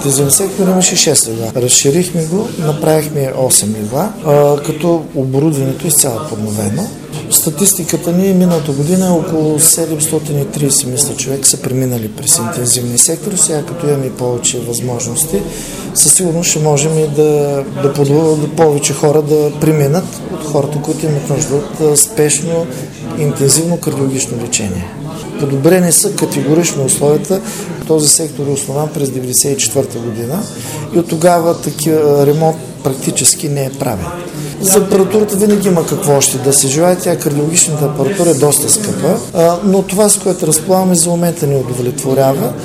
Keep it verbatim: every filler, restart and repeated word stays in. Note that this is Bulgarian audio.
интензивен сектор имаше шест легла. Разширихме го, направихме осем легла, като оборудването е изцяло подновено. Статистиката ни миналата година е около седемстотин и трийсет мисля човек са преминали през интензивния сектор. Сега като имаме повече възможности, със сигурност ще можем и да, да, подо, да повече хора да преминат от хората, които имат нужда от спешно интензивно кардиологично лечение. Подобрени са категорично условията. Този сектор е основан през деветдесет и четвърта година и от тогава такива ремонт практически не е правен. За апаратурата винаги има какво още да се желае. Тя кардиологичната апаратура е доста скъпа, но това, с което разполагаме, за момента ни удовлетворява.